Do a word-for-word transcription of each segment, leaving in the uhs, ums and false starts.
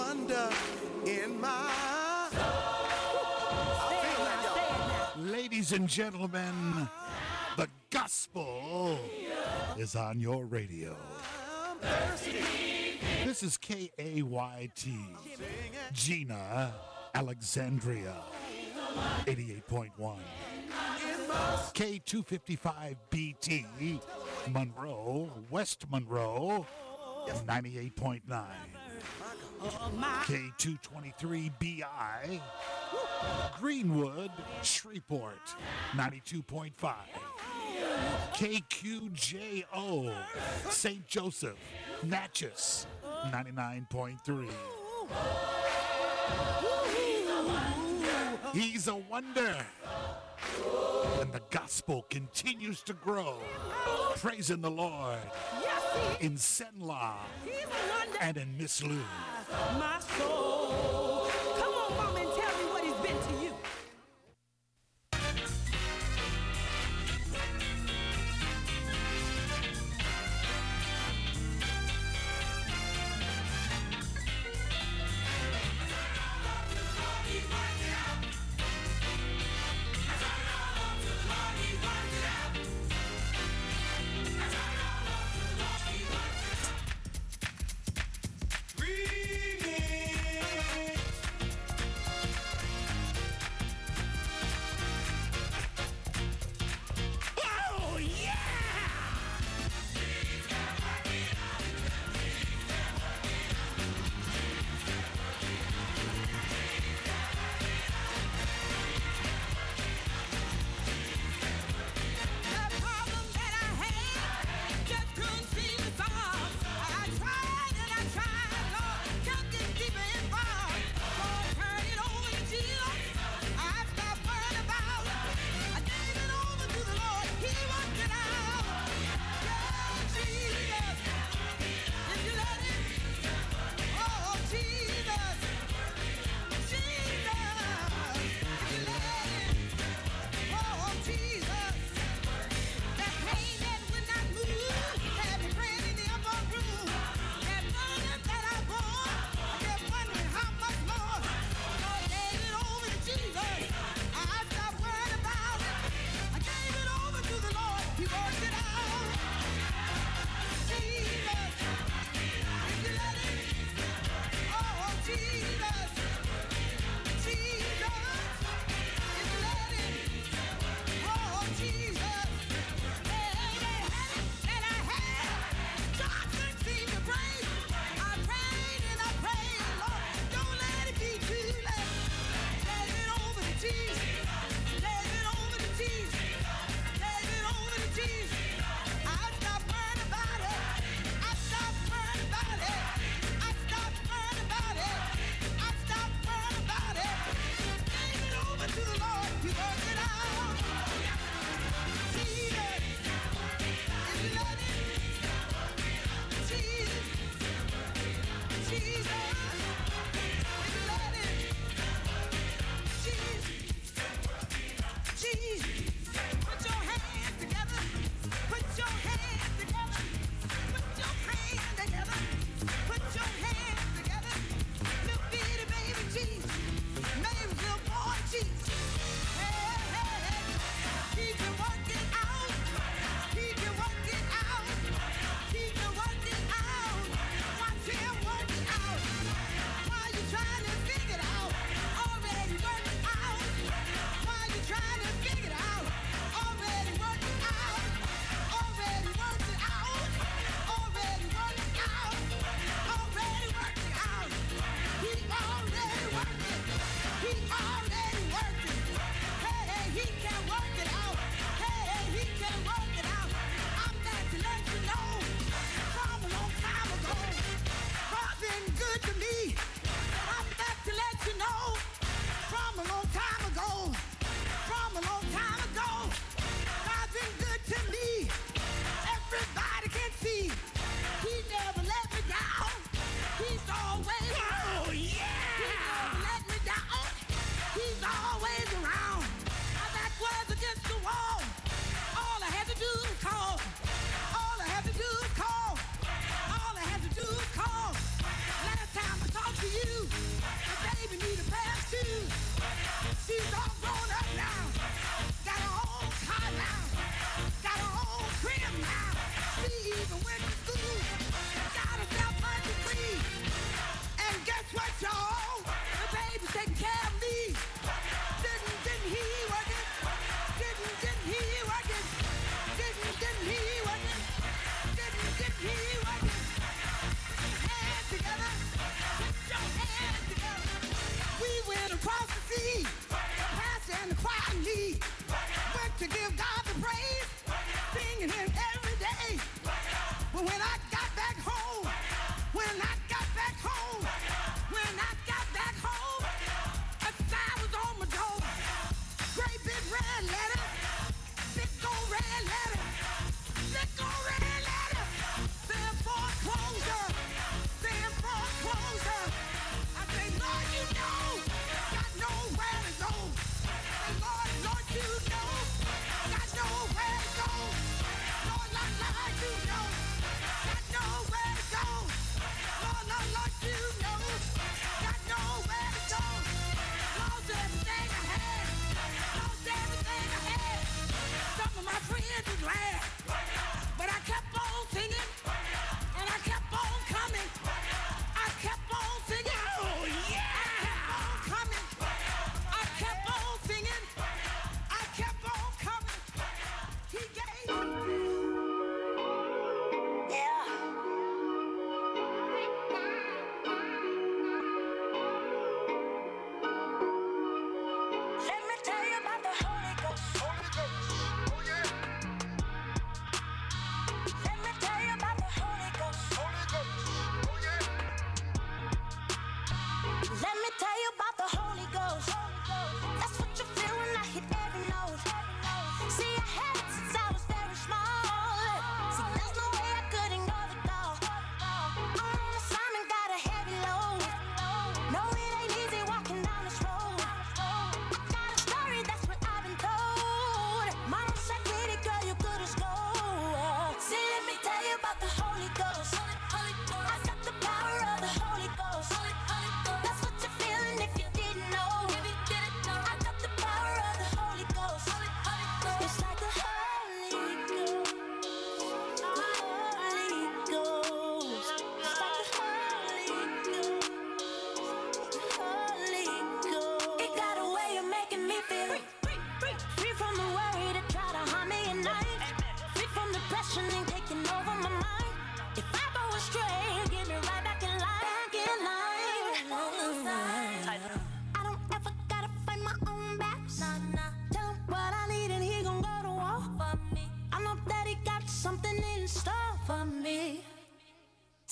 wonder in my soul. Ladies and gentlemen, the gospel is on your radio. This is K A Y T, Gina, Alexandria, eighty-eight point one. K two fifty-five B T, Monroe, West Monroe, ninety-eight point nine. K two twenty-three B I, Greenwood, Shreveport, ninety-two point five. K Q J O, Saint Joseph, Natchez, ninety-nine point three. He's a wonder. And the gospel continues to grow. Praising the Lord in Senla and in Miss Lou. My soul. Come on, mom, and tell me what he's been to you.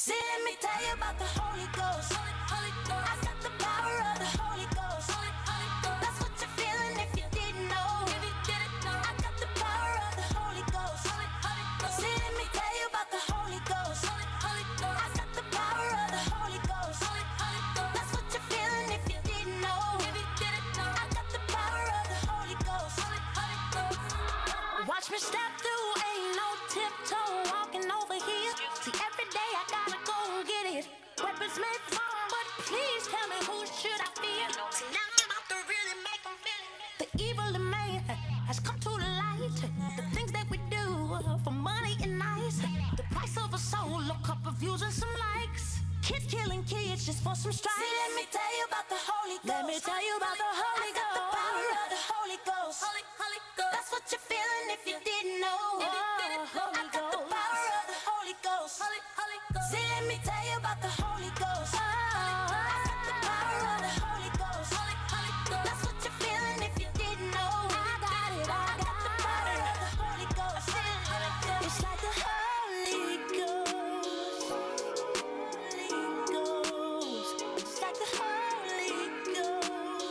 See, let me tell you about the Holy Ghost. Holy, Holy Ghost. I got the power of the Holy Ghost. Holy, Holy Ghost. That's what you're feeling if you didn't know. If you didn't know. I got the power of the Holy Ghost. Holy, Holy Ghost. See, let me tell you about the Holy Ghost. Holy, Holy Ghost. I got the power of the Holy Ghost. Holy, Holy Ghost. That's what you're feeling if you didn't know. If you didn't know. I got the power of the Holy Ghost. Holy, Holy Ghost. Watch me step through, ain't no tiptoe walking over here. See, every day I gotta go and get it. Weapons may fall, but please tell me who should I fear? See, now I'm about to really make them feel it. The evil in man has come to the light. The things that we do for money and nice. The price of a soul, a couple views and some likes. Kids killing kids just for some strikes. See, let me tell you about the Holy Ghost. Let me tell you about the Holy Ghost. I got the power of the Holy Ghost. Holy, Holy Ghost. That's what you're feeling if you didn't know. If you didn't know. I got the power of the Holy Ghost. Holy, Holy Ghost. See, let me tell you about the Holy Ghost. I got the power of the Holy Ghost. Holy, Holy Ghost. That's what you're feeling if you didn't know. I got it. I got the power of the Holy Ghost. It's like the Holy Ghost. Holy Ghost. It's like the Holy Ghost.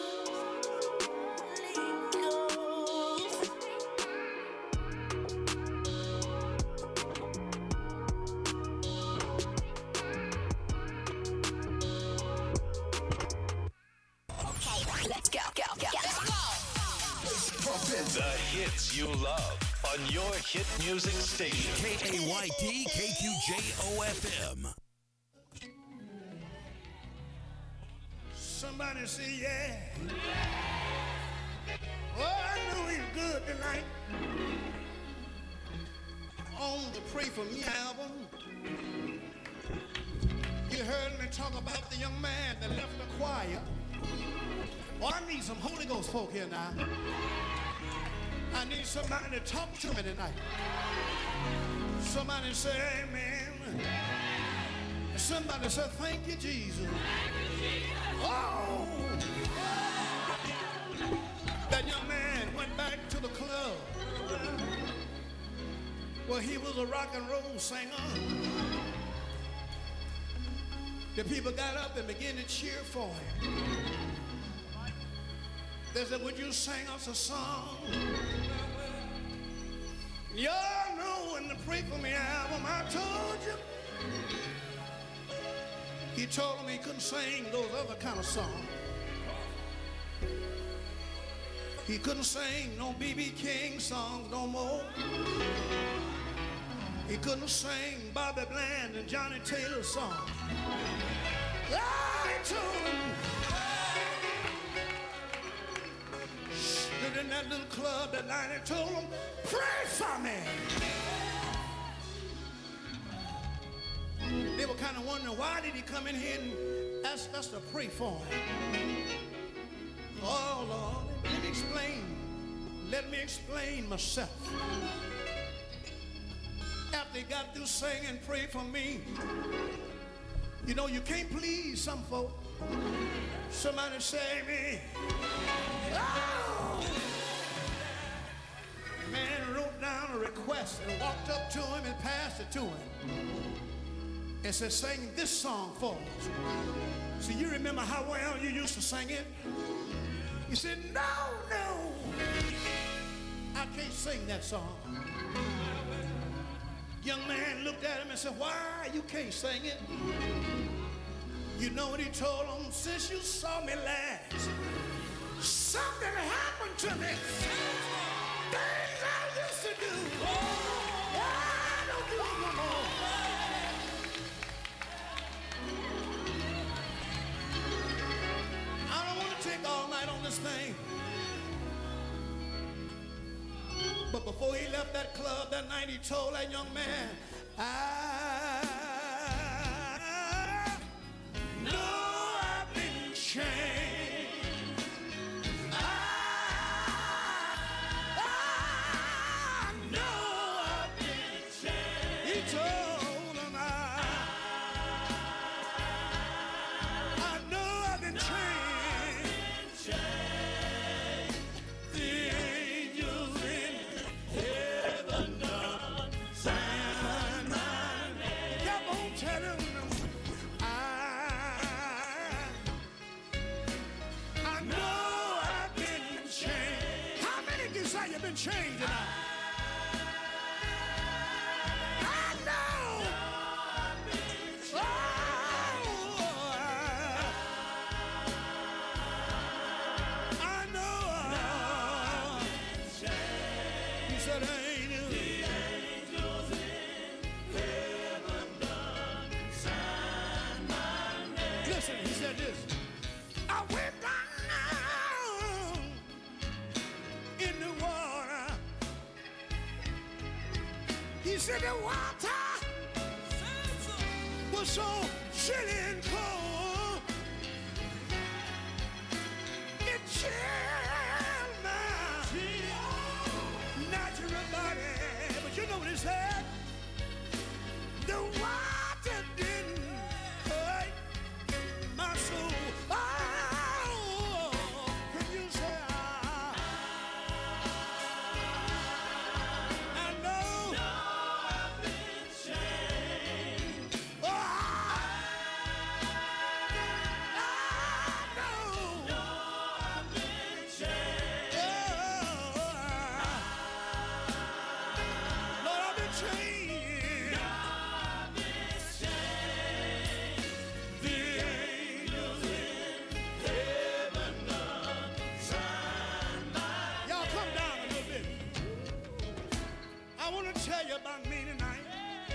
Holy Ghost. Let's go, go, go. The hits you love on your hit music station. K A Y T K Q J O F M. Somebody say yeah. Oh, I knew he was good tonight. On the Pray For Me album, you heard me talk about the young man that left the choir. Oh, I need some Holy Ghost folk here now. I need somebody to talk to me tonight. Somebody say amen. Somebody say thank you, Jesus. Oh! That young man went back to the club where he was a rock and roll singer. The people got up and began to cheer for him. They said, would you sing us a song? Y'all know in the Pray For Me album, I told you. He told him he couldn't sing those other kind of songs. He couldn't sing no B B King songs no more. He couldn't sing Bobby Bland and Johnny Taylor songs. I told him, stood in that little club that night and told him, pray for me. They were kind of wondering, why did he come in here and ask us to pray for him? Oh, Lord, let me explain. Let me explain myself. After he got through singing, pray for me. You know, you can't please some folk. Somebody say me. Oh! Man wrote down a request and walked up to him and passed it to him. And said, sing this song for us. So you remember how well you used to sing it? He said, no, no. I can't sing that song. Young man looked at him and said, why you can't sing it? You know what he told him? Since you saw me last, something happened to me. Things I used to do, I don't do them no more. I don't want to take all night on this thing. But before he left that club that night, he told that young man, I know I've been changed. I, I know I've been changed. He told him, I, I know I've been changed. The angels in heaven done sang my name. He said the water was so chilly and cold. It chilled my natural body. But you know what he said? The water didn't hurt my soul. Oh, can you say ah? I know. I've been changed. Oh, I know. I've been changed. Oh, Lord, I've been changed. I've been changed. The angels in heaven done sign my name. Y'all come down a little bit. I want to tell you about me tonight.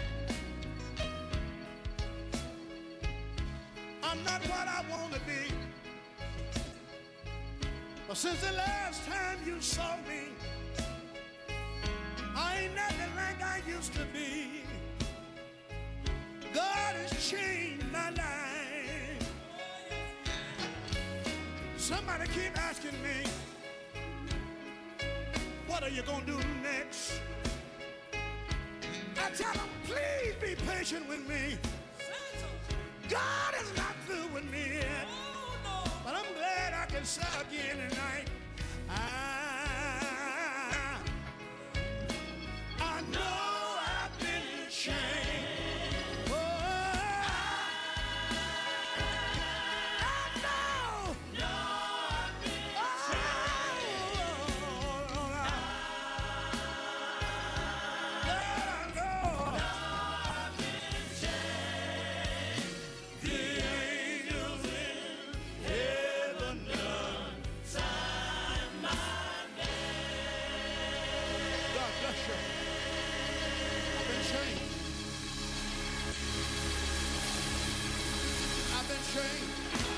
I'm not what I want to be. But since the last time you saw me, I ain't nothing like I used to be. God has changed my life. Somebody keep asking me, what are you going to do next? I tell them, please be patient with me. God is not through with me yet. But I'm glad I can say again tonight. I, I know I've been changed. Oh, I know. I've been changed. Oh, I know. I've been changed. The angels in heaven done sign my name. God bless you. I've been changed. I've been changed.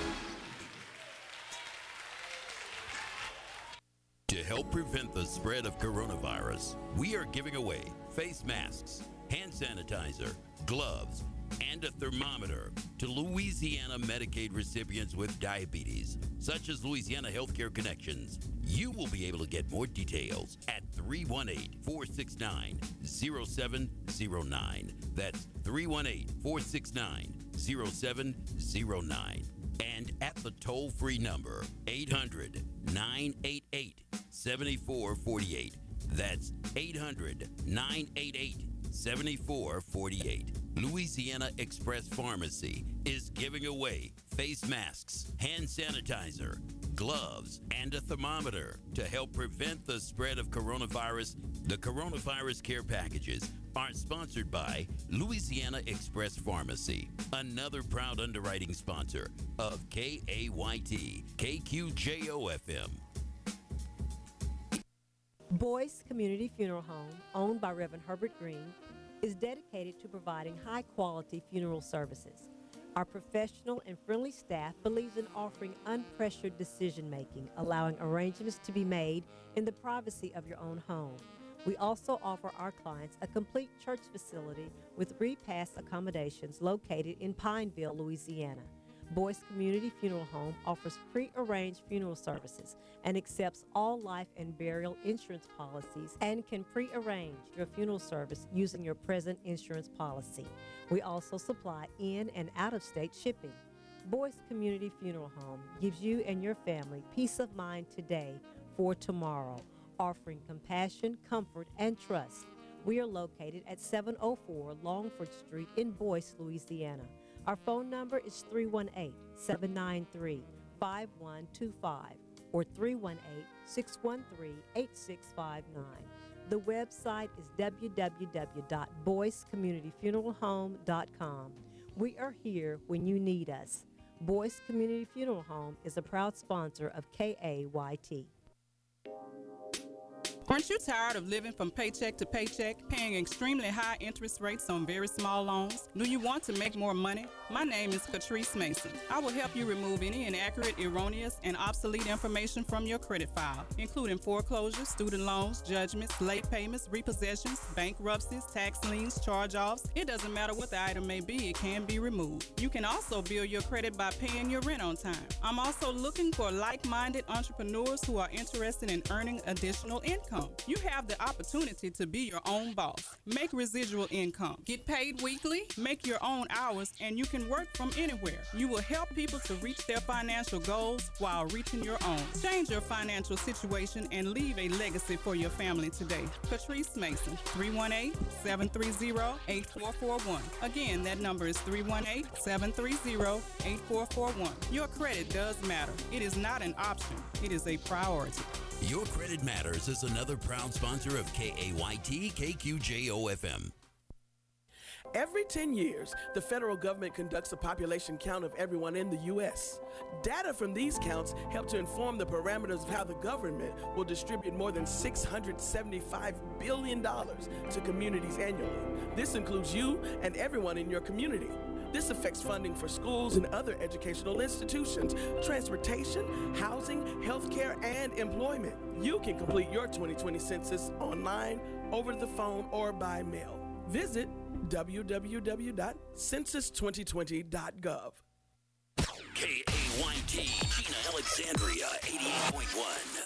To help prevent the spread of coronavirus, we are giving away face masks, hand sanitizer, gloves, and a thermometer to Louisiana Medicaid recipients with diabetes, such as Louisiana Healthcare Connections. You will be able to get more details at three one eight, four six nine, zero seven zero nine. That's three one eight, four six nine, zero seven zero nine. And at the toll-free number, eight hundred, nine eight eight, seven four four eight. That's eight hundred, nine eight eight, seven four four eight. Louisiana Express Pharmacy is giving away face masks, hand sanitizer, gloves, and a thermometer to help prevent the spread of coronavirus. The coronavirus care packages are sponsored by Louisiana Express Pharmacy, another proud underwriting sponsor of K A Y T, K Q J O F M. Boyce Community Funeral Home, owned by Reverend Herbert Green, is dedicated to providing high-quality funeral services. Our professional and friendly staff believes in offering unpressured decision-making, allowing arrangements to be made in the privacy of your own home. We also offer our clients a complete church facility with repast accommodations located in Pineville, Louisiana. Boyce Community Funeral Home offers pre-arranged funeral services and accepts all life and burial insurance policies and can pre-arrange your funeral service using your present insurance policy. We also supply in and out-of-state shipping. Boyce Community Funeral Home gives you and your family peace of mind today for tomorrow, offering compassion, comfort, and trust. We are located at seven oh four Longford Street in Boyce, Louisiana. Our phone number is three one eight, seven nine three, five one two five or three one eight, six one three, eight six five nine. The website is w w w dot boyce community funeral home dot com. We are here when you need us. Boyce Community Funeral Home is a proud sponsor of K A Y T. Aren't you tired of living from paycheck to paycheck, paying extremely high interest rates on very small loans? Do you want to make more money? My name is Catrice Mason. I will help you remove any inaccurate, erroneous, and obsolete information from your credit file, including foreclosures, student loans, judgments, late payments, repossessions, bankruptcies, tax liens, charge-offs. It doesn't matter what the item may be, it can be removed. You can also build your credit by paying your rent on time. I'm also looking for like-minded entrepreneurs who are interested in earning additional income. You have the opportunity to be your own boss. Make residual income. Get paid weekly, make your own hours, and you can work from anywhere. You will help people to reach their financial goals while reaching your own. Change your financial situation and leave a legacy for your family today. Patrice Mason, three one eight, seven three zero, eight four four one. Again, that number is three one eight, seven three zero, eight four four one. Your credit does matter. It is not an option. It is a priority. Your Credit Matters is another proud sponsor of K A Y T K Q J O F M. Every ten years, the federal government conducts a population count of everyone in the U S. Data from these counts help to inform the parameters of how the government will distribute more than six hundred seventy-five billion dollars to communities annually. This includes you and everyone in your community. This affects funding for schools and other educational institutions, transportation, housing, healthcare, and employment. You can complete your twenty twenty census online, over the phone, or by mail. Visit w w w dot census twenty twenty dot gov. K A Y T, Gina Alexandria, eighty-eight point one.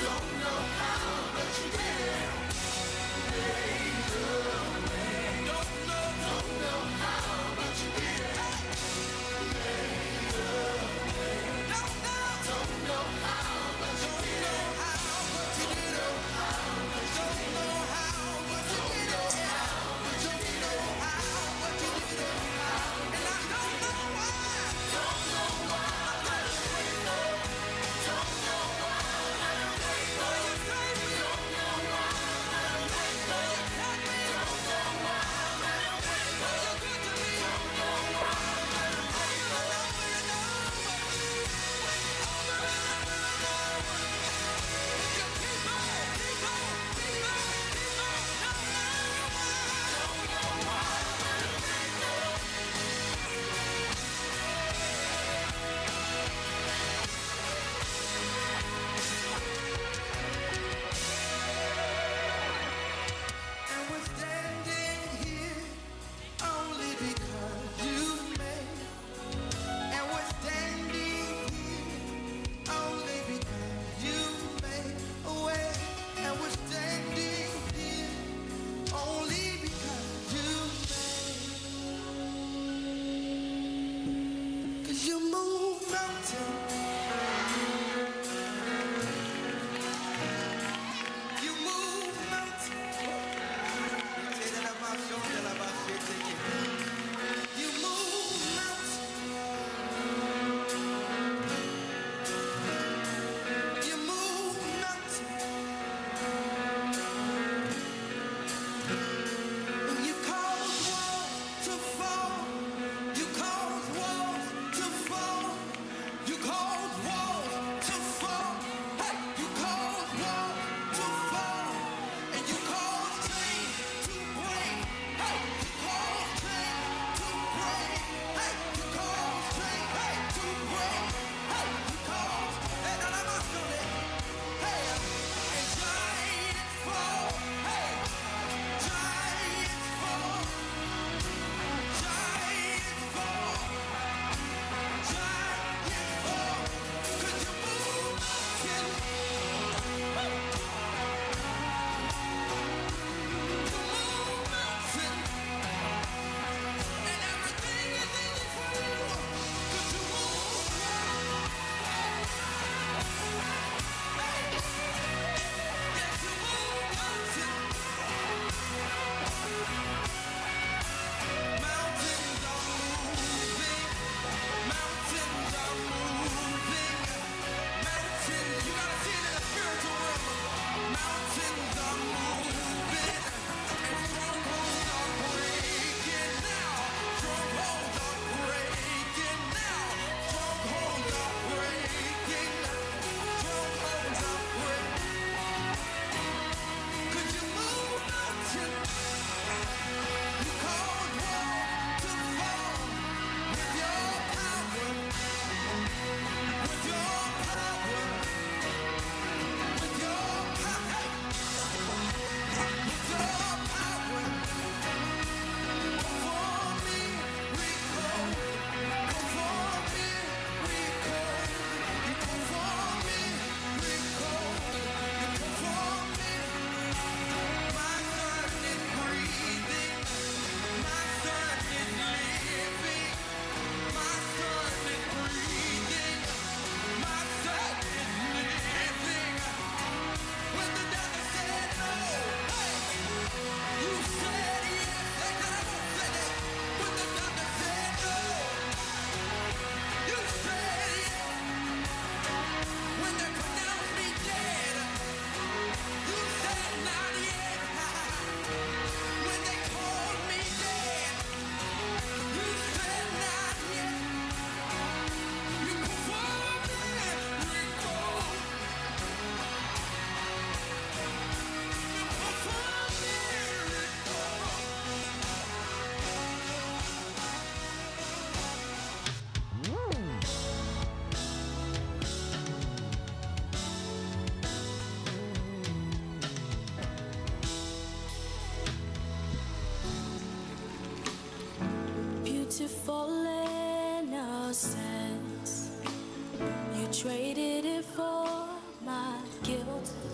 Beautiful innocence, you traded it for my guilt.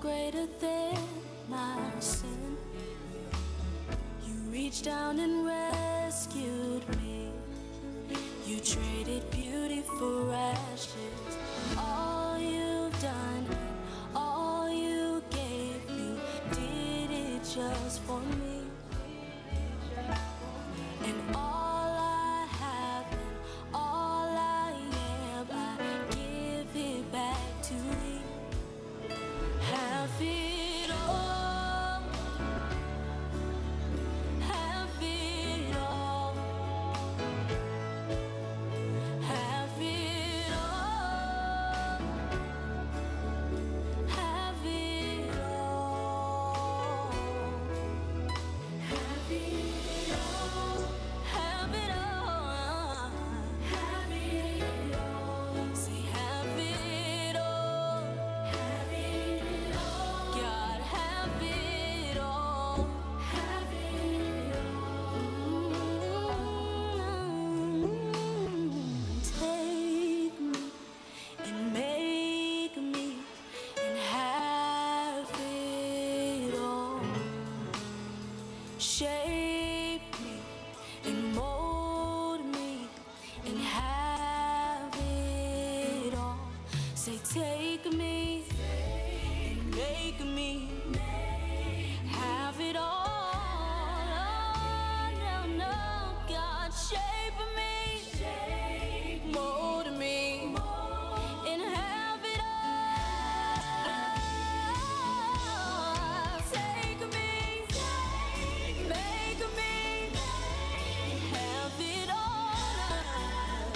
greater than my sin. You reached down and rescued me. You traded beauty for ashes. All you've done and all you gave, you did it just for me. And all I have and all I am, I give it back to you. Have it all. Have it all. Have it all. Have it all. Have it all. Have it all. Have it all. Say have it all. Have it all. God, have it all. Have it all. Take me and make me and have it all. Shape me and mold me and have it all. Say take me and make me have it all. No, no, no, God, shape me, mold me, and have it all. Take me, make me, have it all.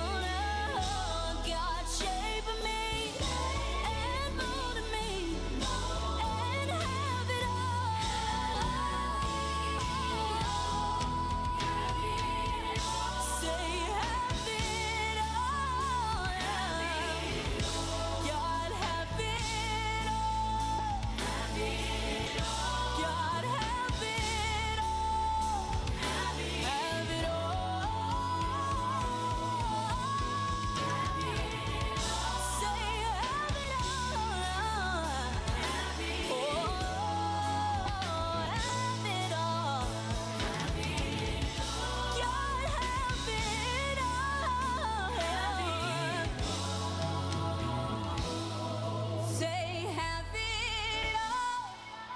God, shape me and mold me and have it all. Say have it all. God, have it all. God, have it all. Have it all. Say have it all. Oh, have it all. God, have it all. Say have it all.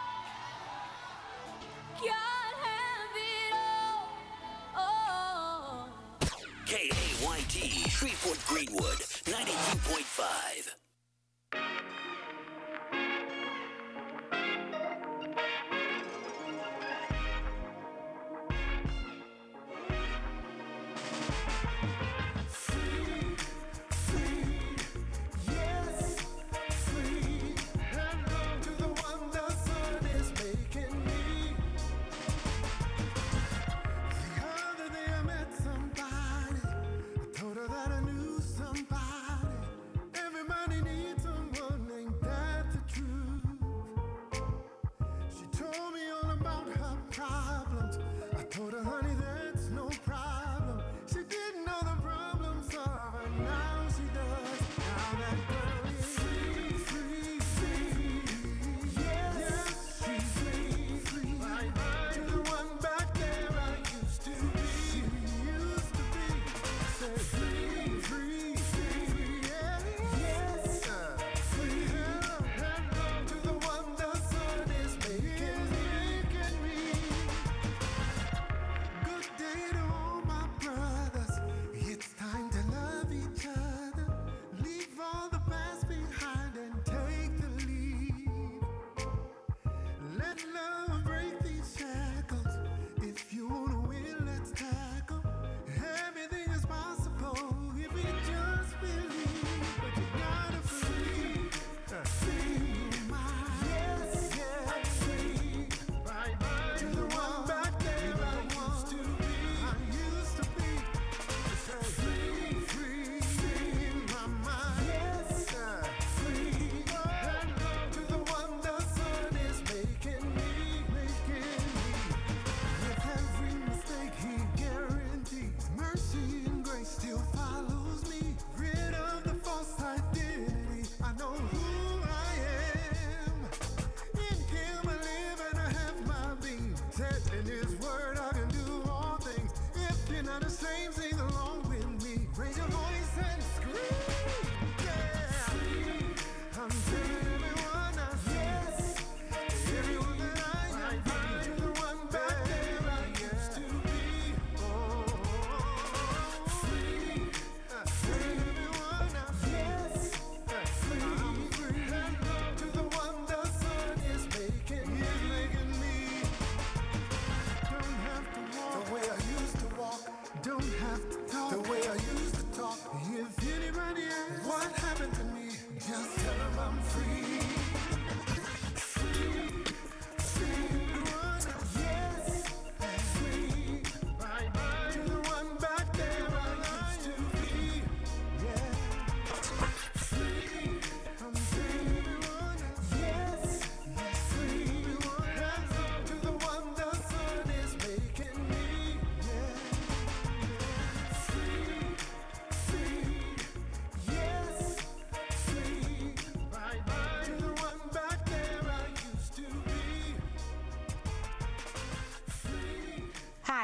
God, have it all. Oh. K A Y T, Shreveport Greenwood, ninety-two point five. Yes, free, and belong to the one the sun is making me. The other day I met somebody. I told her that I knew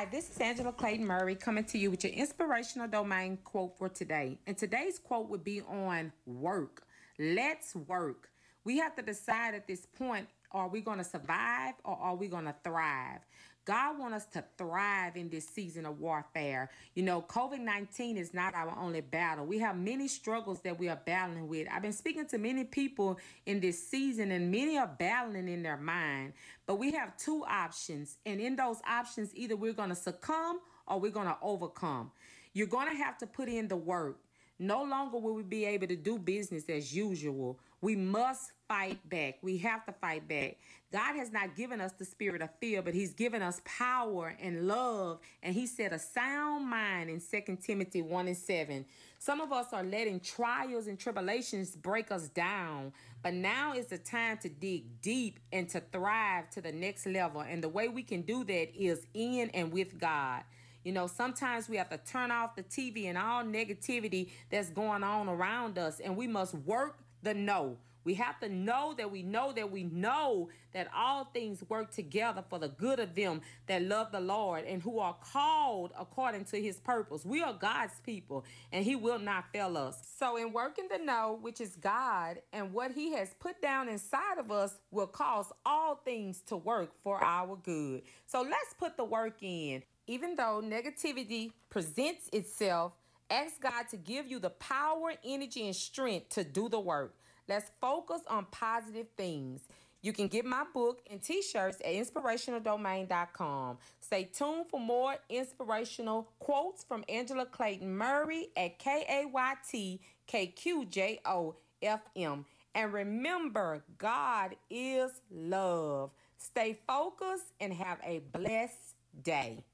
Hi, this is Angela Clayton Murray coming to you with your inspirational domain quote for today. And today's quote would be on work. Let's work. We have to decide at this point, are we going to survive or are we going to thrive? God wants us to thrive in this season of warfare. You know, COVID nineteen is not our only battle. We have many struggles that we are battling with. I've been speaking to many people in this season, and many are battling in their mind. But we have two options. And in those options, either we're going to succumb or we're going to overcome. You're going to have to put in the work. No longer will we be able to do business as usual. We must fight back. We have to fight back. God has not given us the spirit of fear, but he's given us power and love. And he said a sound mind in Second Timothy one and seven. Some of us are letting trials and tribulations break us down. But now is the time to dig deep and to thrive to the next level. And the way we can do that is in and with God. You know, sometimes we have to turn off the T V and all negativity that's going on around us, and we must work the know. We have to know that we know that we know that all things work together for the good of them that love the Lord and who are called according to his purpose. We are God's people, and he will not fail us. So in working the know, which is God, and what he has put down inside of us will cause all things to work for our good. So let's put the work in. Even though negativity presents itself, ask God to give you the power, energy, and strength to do the work. Let's focus on positive things. You can get my book and t-shirts at inspirational domain dot com. Stay tuned for more inspirational quotes from Angela Clayton Murray at K A Y T K Q J O F M. And remember, God is love. Stay focused and have a blessed day.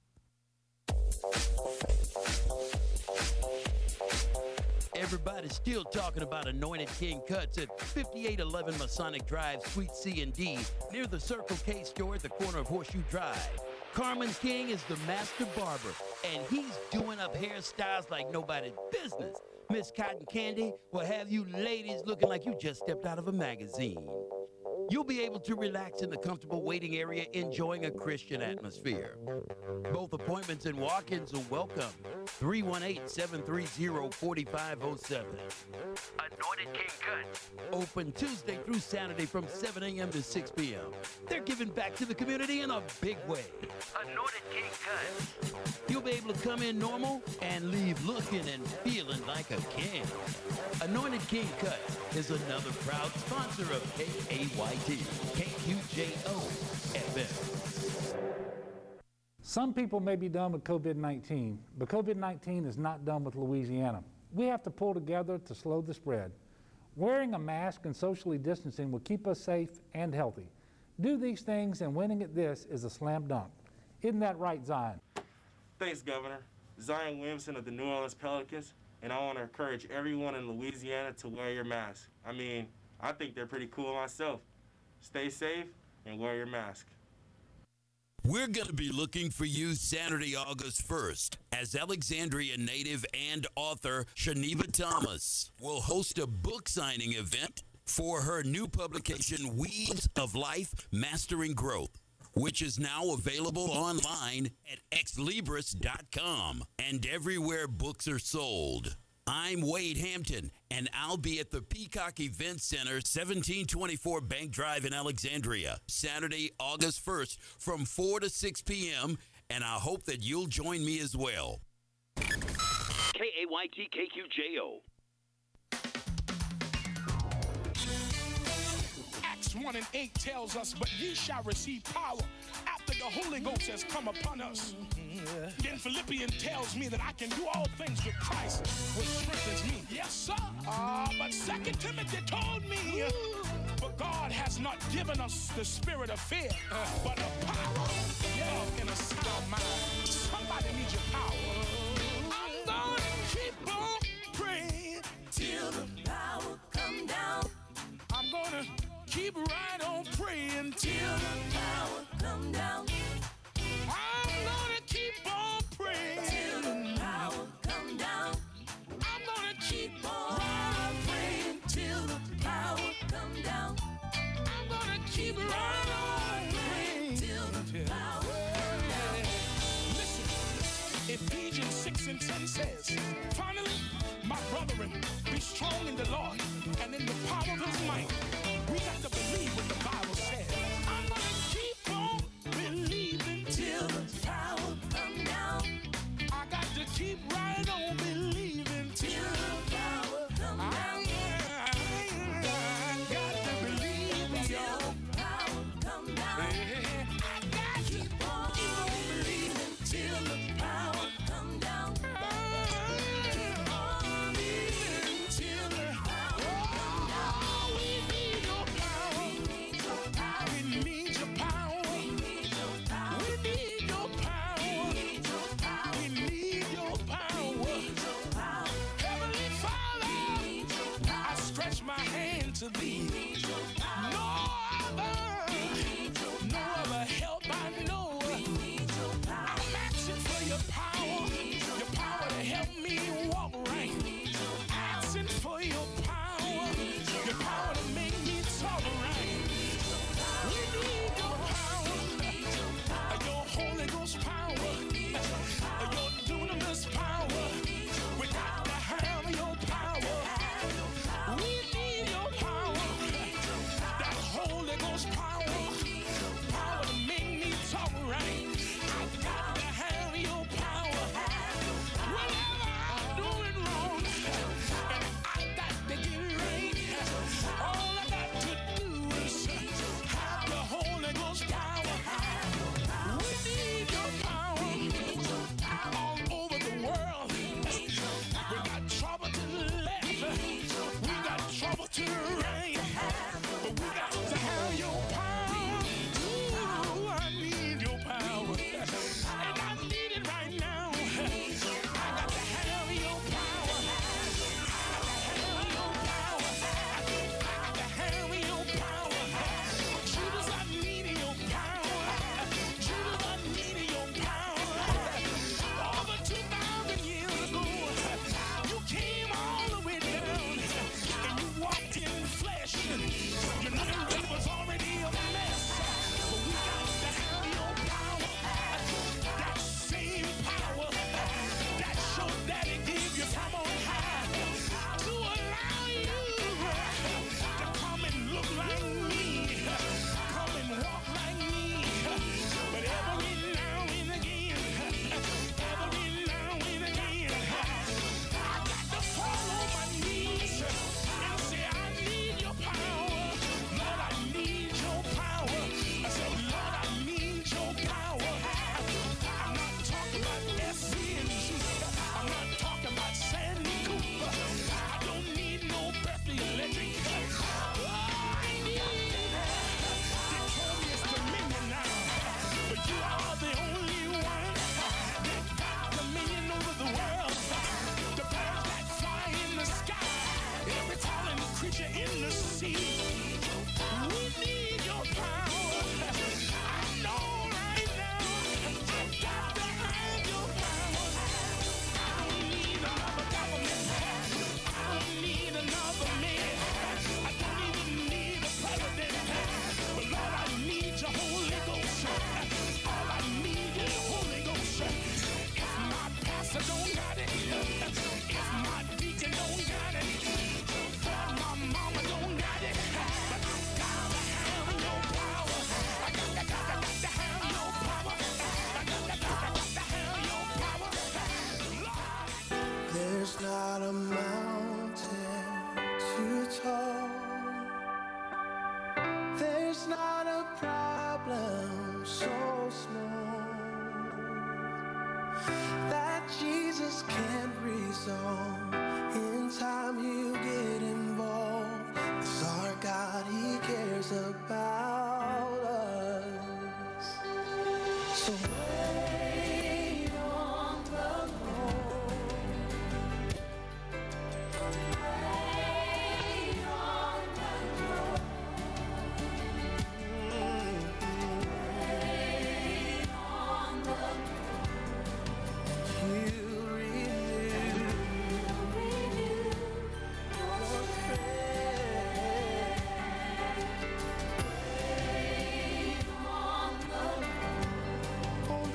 Everybody's still talking about Anointed King Cuts at fifty-eight eleven Masonic Drive, Suite C and D, near the Circle K store at the corner of Horseshoe Drive. Carmen King is the master barber, and he's doing up hairstyles like nobody's business. Miss Cotton Candy will have you ladies looking like you just stepped out of a magazine. You'll be able to relax in the comfortable waiting area, enjoying a Christian atmosphere. Both appointments and walk-ins are welcome. three one eight, seven three zero, four five zero seven. Anointed King Cuts. Open Tuesday through Saturday from seven a.m. to six p.m. They're giving back to the community in a big way. Anointed King Cuts. You'll be able to come in normal and leave looking and feeling like a king. Anointed King Cuts is another proud sponsor of K A Y T, K Q J O F M. Some people may be done with COVID nineteen, but COVID nineteen is not done with Louisiana. We have to pull together to slow the spread. Wearing a mask and socially distancing will keep us safe and healthy. Do these things and winning at this is a slam dunk. Isn't that right, Zion? Thanks, Governor. Zion Williamson of the New Orleans Pelicans, and I want to encourage everyone in Louisiana to wear your mask. I mean, I think they're pretty cool myself. Stay safe and wear your mask. We're going to be looking for you Saturday, August first, as Alexandria native and author Shaniva Thomas will host a book signing event for her new publication, Weeds of Life, Mastering Growth, which is now available online at ex libris dot com and everywhere books are sold. I'm Wade Hampton, and I'll be at the Peacock Event Center, seventeen twenty-four Bank Drive in Alexandria, Saturday, August first, from four to six p.m., and I hope that you'll join me as well. K A Y T K Q J O. Acts one and eight tells us, but ye shall receive power after the Holy Ghost has come upon us. Then Philippians tells me that I can do all things with Christ, which strengthens me. Yes, sir. Uh, but Second Timothy told me, for God has not given us the spirit of fear, but of power, love, and a sound mind. Somebody needs your power. I'm gonna keep on praying till the power come down. I'm gonna keep right on praying till the power come down. I'm gonna keep on praying till the power come down. I'm gonna keep on right on praying till the power come down. I'm gonna keep right on praying till the power come down. six and ten says, finally, my brethren, be strong in the Lord and in the power of his might. We got to believe what the Bible says. I'm gonna keep on believing till the power come down. I got to keep right on believing till the power come down. I, I, I got to believe till the power come down. I got to keep on believing till the power come down. Keep on believing till the power come down. We need your power. We need your power. We need your power. We need your power. We need your power. Heavenly Father, I stretch my hand to thee. No other, no other help I know. I'm asking for your power, your power to help me walk right. Asking for your power, your power to make me talk right. We need your power, your Holy Ghost power, your dunamis power. We got to have your power. We need your power, that Holy Ghost power, power to make me talk right. I got to have your power. Whenever I'm doing wrong, and I got to get it right, all I got to do is have the Holy Ghost power. We need your power all over the world. We got trouble to the left, we got trouble to the right, but we got to have your power. Ooh, I need your power, and I need it right now. I got to have your power. I got to have your power. I got to have your power. Jesus, I need your power. Jesus, I need your power. Over two thousand years ago, you came all the way down, and you walked in flesh. You knew it was already a mess, but we got to have your power. That same power that your daddy gave you from on high to allow you to come and look like me, come and walk like me. But every now and again, every now and again, I got to fall on my knees and say, I need your power. Lord, I need your power. I said, Lord, I need your power. I'm not talking about S C and G. I'm not talking about Sandy Cooper. I don't need no Berkeley Electric. Oh, I need Victorious dominion now. But you are the only one that got dominion over the world. The birds that fly in the sky, every crawling creature in the sea. We need your power. I know right now I got to have your power. I don't need another government. I don't need another man. I don't even need a president. But Lord, I need your Holy Ghost. All I need is Holy Ghost. If my pastor don't got it, if my deacon don't got it, God, my mama don't got it, but I gotta have your power. I got, I got, I got to have your power. I got, I got, I got to have your power. Lord, There's not a mountain too tall. There's not a problem so small that Jesus can't resolve. In time he'll get involved. 'Cause our God, he cares about us. So wait on the Lord. Wait on the Lord. Wait on the Lord. He'll renew, renew your strength. Wait on the Lord.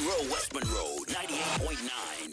Monroe, West Monroe, ninety-eight point nine.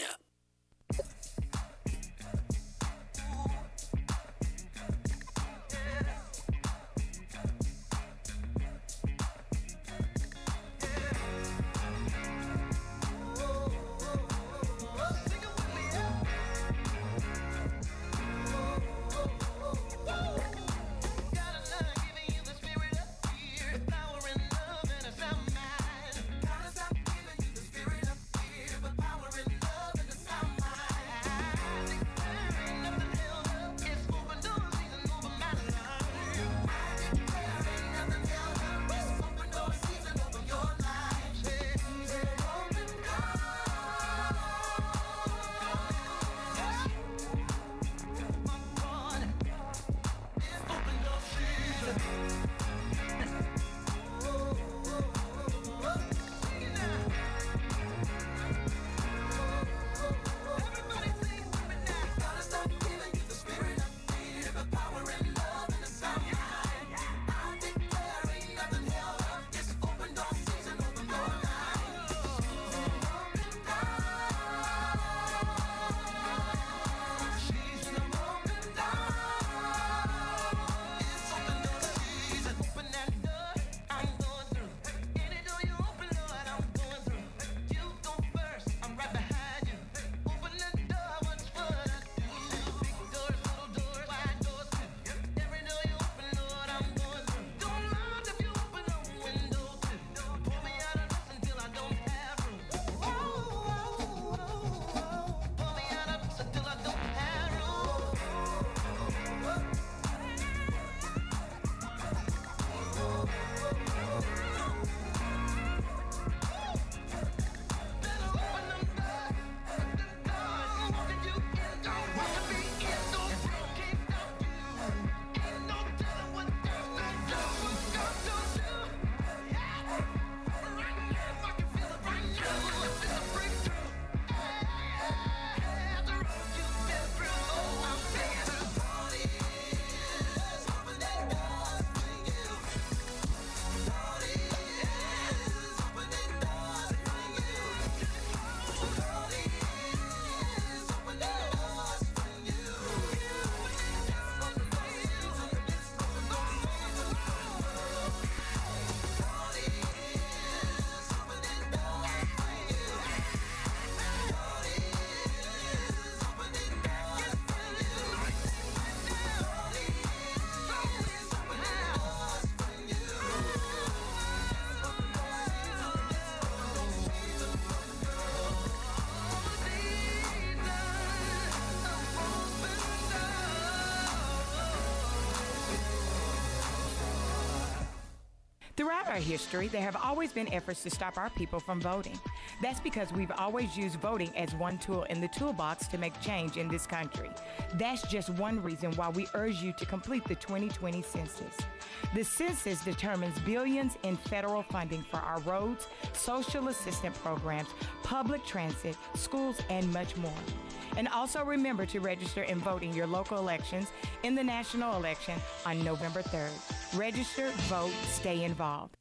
Throughout our history, there have always been efforts to stop our people from voting. That's because we've always used voting as one tool in the toolbox to make change in this country. That's just one reason why we urge you to complete the twenty twenty census. The census determines billions in federal funding for our roads, social assistance programs, public transit, schools, and much more. And also remember to register and vote in your local elections in the national election on November third. Register, vote, stay involved.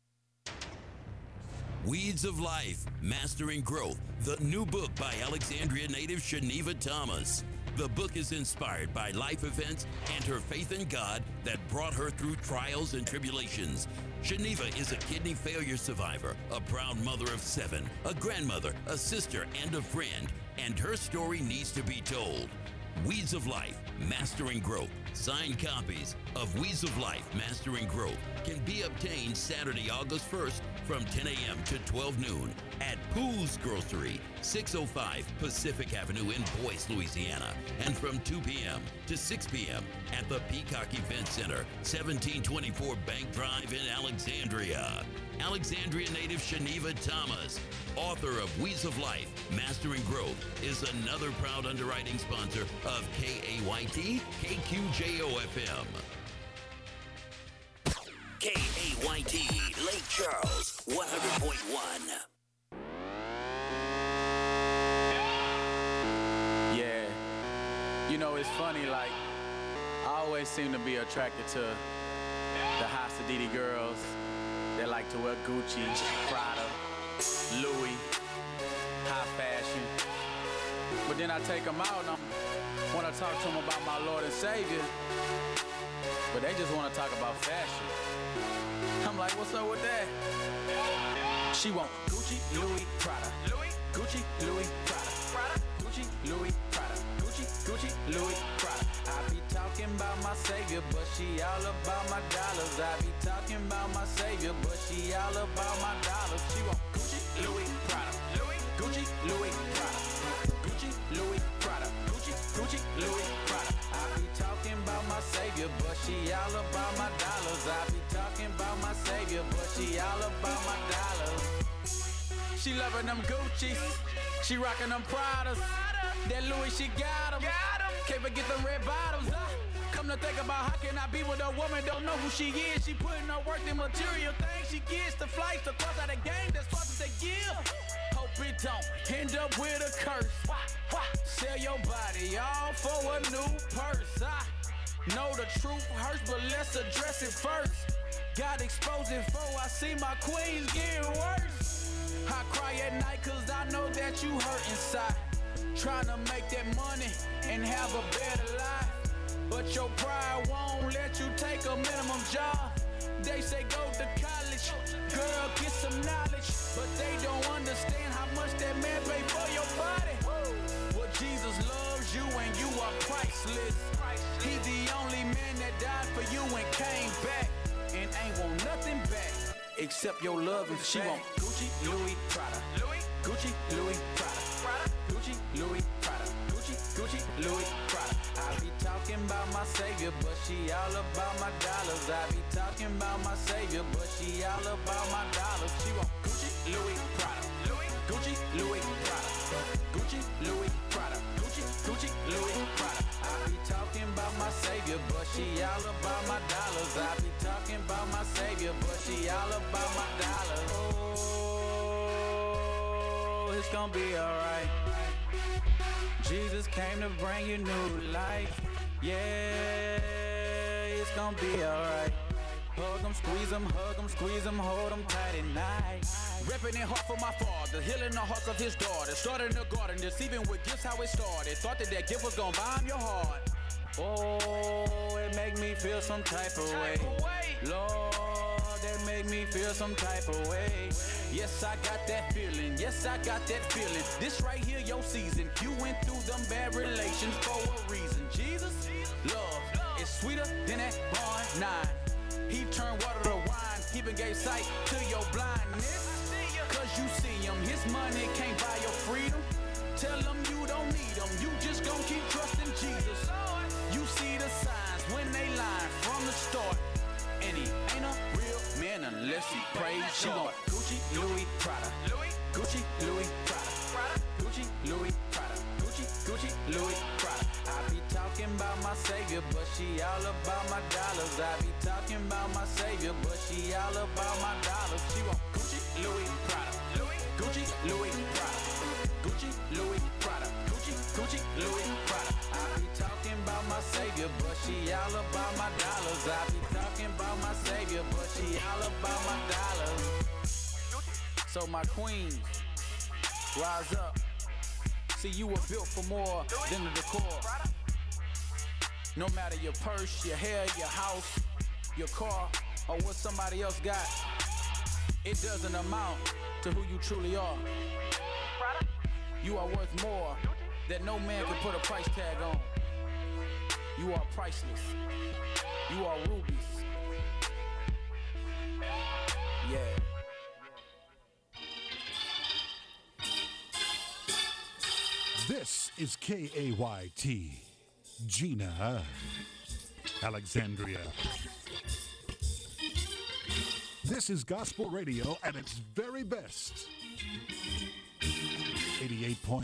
Weeds of Life, Mastering Growth, the new book by Alexandria native Shaniva Thomas. The book is inspired by life events and her faith in God that brought her through trials and tribulations. Shaniva is a kidney failure survivor, a proud mother of seven, a grandmother, a sister, and a friend, and her story needs to be told. Weeds of Life, Mastering Growth. Signed copies of Weeds of Life, Mastering Growth can be obtained Saturday, August first from ten a.m. to twelve noon at Pooh's Grocery, six oh five Pacific Avenue in Boyce, Louisiana, and from two p.m. to six p.m. at the Peacock Event Center, seventeen twenty-four Bank Drive in Alexandria. Alexandria native Shaniva Thomas, author of Weeds of Life, Mastering Growth, is another proud underwriting sponsor of K A Y T, K Q J O F M. K A Y T, Lake Charles, one hundred point one. Yeah. You know, it's funny, like, I always seem to be attracted to the Hasididi girls. They like to wear Gucci, Prada, Louis, But then I take them out and I want to talk to them about my Lord and Savior. But they just want to talk about fashion. I'm like, what's up with that? She want Gucci, Louis, Prada. Louis, Gucci, Louis, Prada. Prada, Gucci, Louis, Prada. Gucci, Gucci, Louis, Prada. I be talking about my Savior, but she all about my dollars. I be talking about my Savior, but she all about my dollars. She want Gucci, Louis, Prada. Louis, Gucci, Louis, Prada. Gucci, Louis, Prada. Gucci, Gucci, Louis, Prada. I be talking about my Savior, but she all about my dollars. I be talking about my Savior, but she all about my dollars. She loving them Gucci's, she rocking them Pradas. That Louis, she got 'em. Can't forget them red bottoms. Uh, come to think about how can I be with a woman don't know who she is. She putting her work in material things. She gets the flights, the cost of the game. That's what they give. Hope it don't end up with a curse. Sell your body all for a new purse. I know the truth hurts, but let's address it first. Got exposed before I see my queens getting worse. I cry at night cause I know that you hurt inside. Trying to make that money and have a better life. But your pride won't let you take a minimum job. They say go to college, girl, get some knowledge. But they don't understand how much that man pay for your body. Well, Jesus loves you and you are priceless. He the only man that died for you and came back. And ain't want nothing back except your love and she want Gucci, Louis, Prada. Gucci, Louis, Prada. Gucci, Louis, Prada. Gucci, Gucci, Louis, Prada. I be talking about my Savior, but she all about my dollars. I be talking about my Savior, but she all about my dollars. She want Gucci, Louis, Prada. Gucci, Louis, Prada. Gucci, Louis, Prada. Gucci, Gucci, Louis, Prada. I be talking about my Savior, but she all about my dollars. I be talking about my Savior, but she all about my dollars. Oh, it's gonna be alright. Jesus came to bring you new life. Yeah, it's gonna be alright. Hug 'em, squeeze 'em, hug 'em, squeeze 'em, hold 'em tight at night. Repping it hard for my father, healing the hearts of his daughter. Started in the garden, deceiving with gifts how it started. Thought that that gift was gonna buy him your heart. Oh, it make me feel some type of way. Lord, that make me feel some type of way. Yes, I got that feeling. Yes, I got that feeling. This right here, your season. You went through them bad relations for a reason. Jesus, love is sweeter than that born nine. He turned water to wine. He even gave sight to your blindness. Cause you see him. His money can't buy your freedom. Tell him you don't need him. You just gon' keep trusting Jesus. You see the signs when they lie from the start. And he ain't a real man unless he prays. She want Gucci, Louis, Prada. Gucci, Louis, Prada. Gucci, Louis, Prada. Gucci, Gucci, Louis, Prada. I be talking about my Savior, but she all about my dollars. I be talking about my Savior, but she all about my dollars. She want Gucci, Louis, Prada. Gucci, Louis, Prada. Gucci, Louis, Prada. Gucci, Gucci, Louis, Prada. I be talking about my Savior, but she all about my dollars. I be talking about my Savior, but she all about my dollars. So my queens, rise up. See, you were built for more than the decor. No matter your purse, your hair, your house, your car, or what somebody else got, it doesn't amount to who you truly are. You are worth more that no man can put a price tag on. You are priceless. You are rubies. Yeah. This is K A Y T, Gina, Alexandria. This is gospel radio at its very best. eighty-eight point